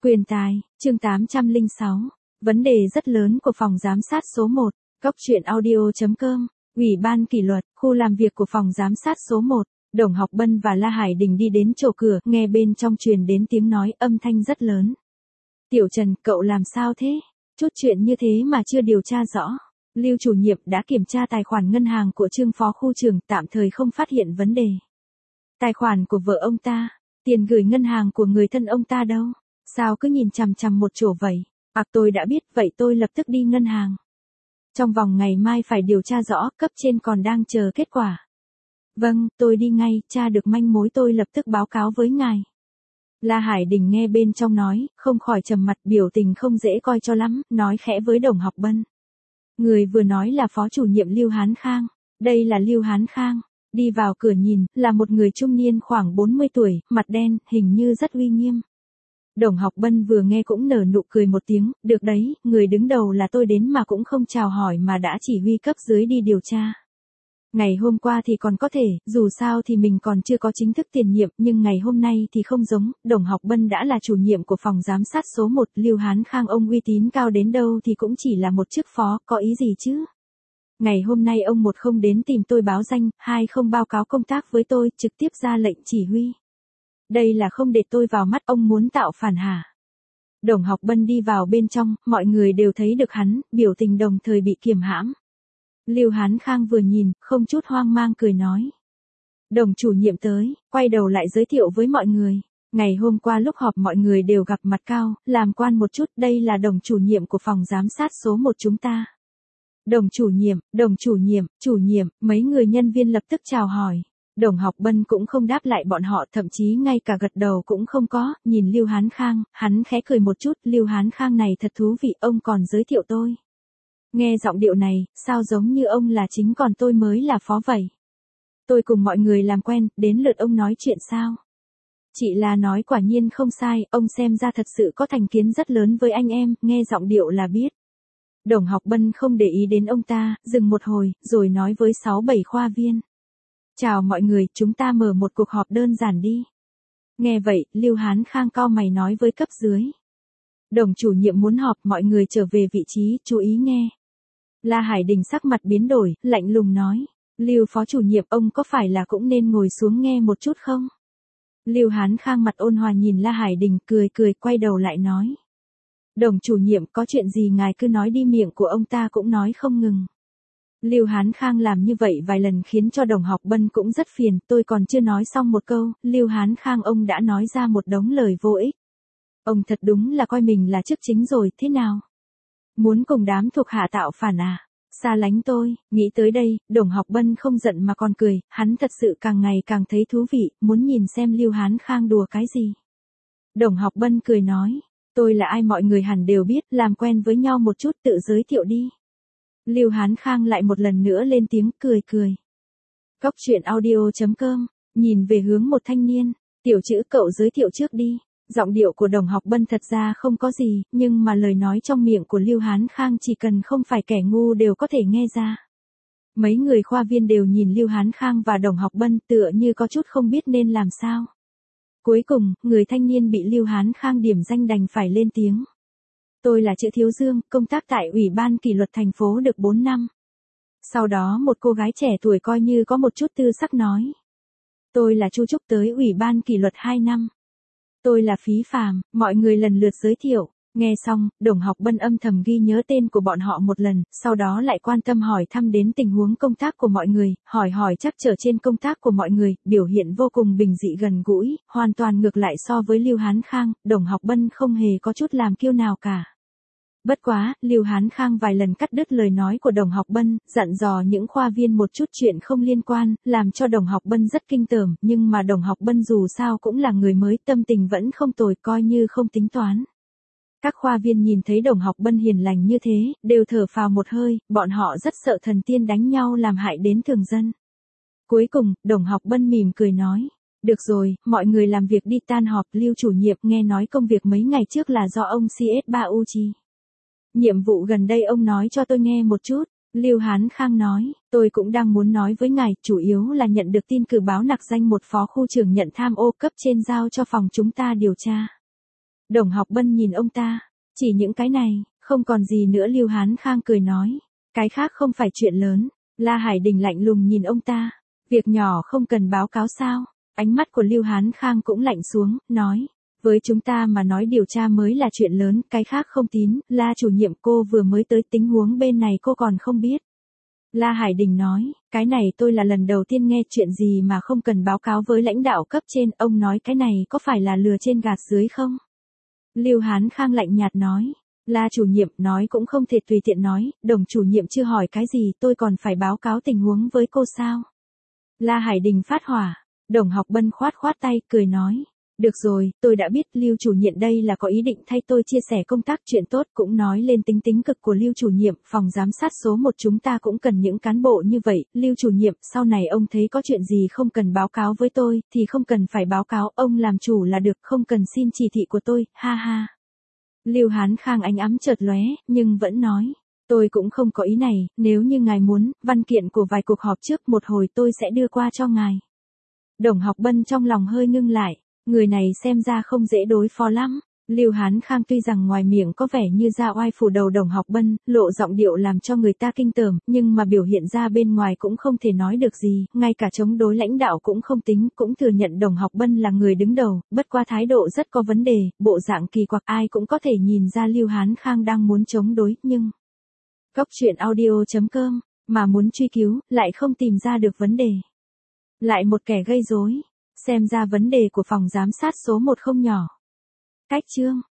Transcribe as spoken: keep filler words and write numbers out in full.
Quyền tài, chương tám trăm lẻ sáu. Vấn đề rất lớn của phòng giám sát số một. Góc truyện audio chấm com. Ủy ban kỷ luật, khu làm việc của phòng giám sát số một. Đồng Học Bân và La Hải Đình đi đến chỗ cửa, nghe bên trong truyền đến tiếng nói, âm thanh rất lớn. Tiểu Trần, cậu làm sao thế? Chút chuyện như thế mà chưa điều tra rõ. Lưu chủ nhiệm đã kiểm tra tài khoản ngân hàng của Trương phó khu trưởng, tạm thời không phát hiện vấn đề. Tài khoản của vợ ông ta, tiền gửi ngân hàng của người thân ông ta đâu? Sao cứ nhìn chằm chằm một chỗ vậy? À, tôi đã biết, vậy tôi lập tức đi ngân hàng. Trong vòng ngày mai phải điều tra rõ, cấp trên còn đang chờ kết quả. Vâng, tôi đi ngay, tra được manh mối tôi lập tức báo cáo với ngài. La Hải Đình nghe bên trong nói, không khỏi trầm mặt, biểu tình không dễ coi cho lắm, nói khẽ với Đồng Học Bân. Người vừa nói là phó chủ nhiệm Lưu Hán Khang. Đây là Lưu Hán Khang. Đi vào cửa nhìn, là một người trung niên khoảng bốn mươi tuổi, mặt đen, hình như rất uy nghiêm. Đồng Học Bân vừa nghe cũng nở nụ cười một tiếng, được đấy, người đứng đầu là tôi đến mà cũng không chào hỏi mà đã chỉ huy cấp dưới đi điều tra. Ngày hôm qua thì còn có thể, dù sao thì mình còn chưa có chính thức tiền nhiệm, nhưng ngày hôm nay thì không giống, Đồng Học Bân đã là chủ nhiệm của phòng giám sát số một, Lưu Hán Khang ông uy tín cao đến đâu thì cũng chỉ là một chức phó, có ý gì chứ? Ngày hôm nay ông một không đến tìm tôi báo danh, hai không báo cáo công tác với tôi, trực tiếp ra lệnh chỉ huy. Đây là không để tôi vào mắt, ông muốn tạo phản hả? Đồng Học Bân đi vào bên trong, mọi người đều thấy được hắn, biểu tình đồng thời bị kiềm hãm. Lưu Hán Khang vừa nhìn, không chút hoang mang cười nói. Đồng chủ nhiệm tới, quay đầu lại giới thiệu với mọi người. Ngày hôm qua lúc họp mọi người đều gặp mặt cao, làm quan một chút, đây là đồng chủ nhiệm của phòng giám sát số một chúng ta. Đồng chủ nhiệm, đồng chủ nhiệm, chủ nhiệm, mấy người nhân viên lập tức chào hỏi. Đồng Học Bân cũng không đáp lại bọn họ, thậm chí ngay cả gật đầu cũng không có, nhìn Lưu Hán Khang, hắn khẽ cười một chút, Lưu Hán Khang này thật thú vị, ông còn giới thiệu tôi. Nghe giọng điệu này, sao giống như ông là chính còn tôi mới là phó vậy. Tôi cùng mọi người làm quen, đến lượt ông nói chuyện sao? Chị là nói quả nhiên không sai, ông xem ra thật sự có thành kiến rất lớn với anh em, nghe giọng điệu là biết. Đồng Học Bân không để ý đến ông ta, dừng một hồi, rồi nói với sáu bảy khoa viên. Chào mọi người, chúng ta mở một cuộc họp đơn giản đi. Nghe vậy, Lưu Hán Khang cau mày nói với cấp dưới. Đồng chủ nhiệm muốn họp, mọi người trở về vị trí, chú ý nghe. La Hải Đình sắc mặt biến đổi, lạnh lùng nói. Lưu phó chủ nhiệm, ông có phải là cũng nên ngồi xuống nghe một chút không? Lưu Hán Khang mặt ôn hòa nhìn La Hải Đình, cười cười, quay đầu lại nói. Đồng chủ nhiệm, có chuyện gì ngài cứ nói đi, miệng của ông ta cũng nói không ngừng. Lưu Hán Khang làm như vậy vài lần khiến cho Đồng Học Bân cũng rất phiền, tôi còn chưa nói xong một câu, Lưu Hán Khang ông đã nói ra một đống lời vô ích. Ông thật đúng là coi mình là chức chính rồi, thế nào? Muốn cùng đám thuộc hạ tạo phản à? Xa lánh tôi, nghĩ tới đây, Đồng Học Bân không giận mà còn cười, hắn thật sự càng ngày càng thấy thú vị, muốn nhìn xem Lưu Hán Khang đùa cái gì. Đồng Học Bân cười nói, tôi là ai mọi người hẳn đều biết, làm quen với nhau một chút, tự giới thiệu đi. Lưu Hán Khang lại một lần nữa lên tiếng, cười cười. Góc truyện audio chấm com, nhìn về hướng một thanh niên, tiểu chữ cậu giới thiệu trước đi. Giọng điệu của Đồng Học Bân thật ra không có gì, nhưng mà lời nói trong miệng của Lưu Hán Khang chỉ cần không phải kẻ ngu đều có thể nghe ra. Mấy người khoa viên đều nhìn Lưu Hán Khang và Đồng Học Bân tựa như có chút không biết nên làm sao. Cuối cùng, người thanh niên bị Lưu Hán Khang điểm danh đành phải lên tiếng. Tôi là Chữ Thiếu Dương, công tác tại Ủy ban kỷ luật thành phố được bốn năm. Sau đó một cô gái trẻ tuổi coi như có một chút tư sắc nói. Tôi là Chu Trúc, tới Ủy ban kỷ luật hai năm. Tôi là Phí Phàm, mọi người lần lượt giới thiệu. Nghe xong, Đồng Học Bân âm thầm ghi nhớ tên của bọn họ một lần, sau đó lại quan tâm hỏi thăm đến tình huống công tác của mọi người, hỏi hỏi chắc trở trên công tác của mọi người, biểu hiện vô cùng bình dị gần gũi, hoàn toàn ngược lại so với Lưu Hán Khang, Đồng Học Bân không hề có chút làm kiêu nào cả. Bất quá, Lưu Hán Khang vài lần cắt đứt lời nói của Đồng Học Bân, dặn dò những khoa viên một chút chuyện không liên quan, làm cho Đồng Học Bân rất kinh tởm, nhưng mà Đồng Học Bân dù sao cũng là người mới, tâm tình vẫn không tồi, coi như không tính toán. Các khoa viên nhìn thấy Đồng Học Bân hiền lành như thế, đều thở phào một hơi, bọn họ rất sợ thần tiên đánh nhau làm hại đến thường dân. Cuối cùng, Đồng Học Bân mỉm cười nói. Được rồi, mọi người làm việc đi, tan họp. Lưu chủ nhiệm, nghe nói công việc mấy ngày trước là do ông xê ét ba u chi. Nhiệm vụ gần đây ông nói cho tôi nghe một chút. Lưu Hán Khang nói, tôi cũng đang muốn nói với ngài, chủ yếu là nhận được tin cử báo nặc danh một phó khu trưởng nhận tham ô, cấp trên giao cho phòng chúng ta điều tra. Đồng Học Bân nhìn ông ta, chỉ những cái này, không còn gì nữa. Lưu Hán Khang cười nói, cái khác không phải chuyện lớn. La Hải Đình lạnh lùng nhìn ông ta, việc nhỏ không cần báo cáo sao? Ánh mắt của Lưu Hán Khang cũng lạnh xuống, nói, với chúng ta mà nói điều tra mới là chuyện lớn, cái khác không tín. La chủ nhiệm, cô vừa mới tới, tình huống bên này cô còn không biết. La Hải Đình nói, cái này tôi là lần đầu tiên nghe, chuyện gì mà không cần báo cáo với lãnh đạo cấp trên, ông nói cái này có phải là lừa trên gạt dưới không? Lưu Hán Khang lạnh nhạt nói, La chủ nhiệm, nói cũng không thể tùy tiện nói, Đồng chủ nhiệm chưa hỏi cái gì, tôi còn phải báo cáo tình huống với cô sao? La Hải Đình phát hỏa. Đồng Học Bân khoát khoát tay, cười nói, được rồi, tôi đã biết. Lưu chủ nhiệm đây là có ý định thay tôi chia sẻ công tác, chuyện tốt. Cũng nói lên tính tính cực của Lưu chủ nhiệm, phòng giám sát số một chúng ta cũng cần những cán bộ như vậy. Lưu chủ nhiệm, sau này ông thấy có chuyện gì không cần báo cáo với tôi, thì không cần phải báo cáo, ông làm chủ là được, không cần xin chỉ thị của tôi, ha ha. Lưu Hán Khang ánh ấm chợt lóe, nhưng vẫn nói, tôi cũng không có ý này, nếu như ngài muốn, văn kiện của vài cuộc họp trước một hồi tôi sẽ đưa qua cho ngài. Đồng Học Bân trong lòng hơi ngưng lại, người này xem ra không dễ đối phó lắm. Lưu Hán Khang tuy rằng ngoài miệng có vẻ như ra oai phủ đầu Đồng Học Bân, lộ giọng điệu làm cho người ta kinh tởm, nhưng mà biểu hiện ra bên ngoài cũng không thể nói được gì, ngay cả chống đối lãnh đạo cũng không tính, cũng thừa nhận Đồng Học Bân là người đứng đầu, bất qua thái độ rất có vấn đề, bộ dạng kỳ quặc, ai cũng có thể nhìn ra Lưu Hán Khang đang muốn chống đối, nhưng Cốc truyện audio chấm com mà muốn truy cứu, lại không tìm ra được vấn đề. Lại một kẻ gây rối, xem ra vấn đề của phòng giám sát số một không nhỏ. Cách chương